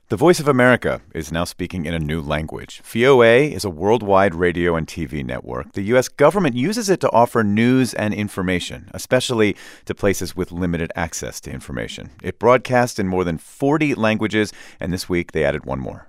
The Voice of America is now speaking in a new language. VOA is a worldwide radio and TV network. The U.S. government uses it to offer news and information, especially to places with limited access to information. It broadcasts in more than 40 languages, and this week they added one more.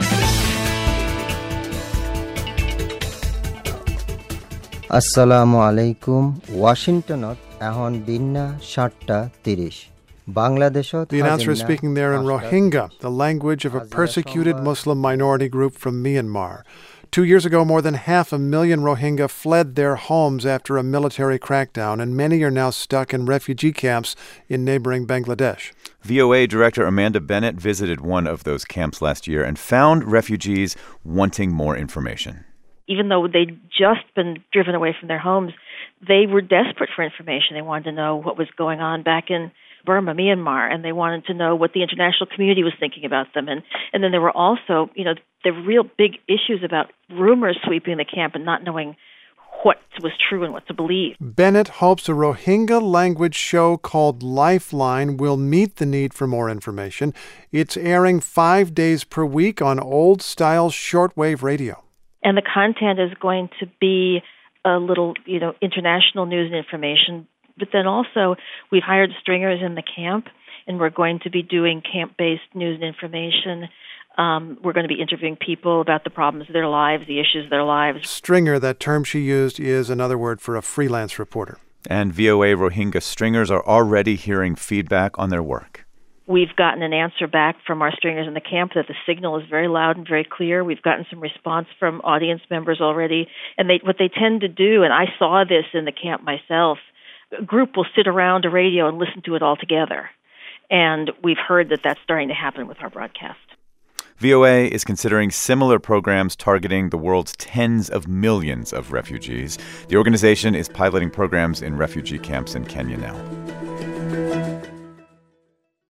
আসসালামু আলাইকুম ওয়াশিংটনত এখন দিনা 7:30 The announcer is speaking there in Rohingya, the language of a persecuted Muslim minority group from Myanmar. 2 years ago, more than 500,000 Rohingya fled their homes after a military crackdown, and many are now stuck in refugee camps in neighboring Bangladesh. VOA Director Amanda Bennett visited one of those camps last year and found refugees wanting more information. Even though they'd just been driven away from their homes, they were desperate for information. They wanted to know what was going on back in Burma, Myanmar, and they wanted to know what the international community was thinking about them. And then there were also, the real big issues about rumors sweeping the camp and not knowing what was true and what to believe. Bennett hopes a Rohingya language show called Lifeline will meet the need for more information. It's airing 5 days per week on old-style shortwave radio. And the content is going to be a little, international news and information. But then also, we've hired stringers in the camp, and we're going to be doing camp-based news and information. We're going to be interviewing people about the problems of their lives, the issues of their lives. Stringer, that term she used, is another word for a freelance reporter. And VOA Rohingya stringers are already hearing feedback on their work. We've gotten an answer back from our stringers in the camp that the signal is very loud and very clear. We've gotten some response from audience members already. And what they tend to do, and I saw this in the camp myself, a group will sit around a radio and listen to it all together. And we've heard that that's starting to happen with our broadcast. VOA is considering similar programs targeting the world's tens of millions of refugees. The organization is piloting programs in refugee camps in Kenya now.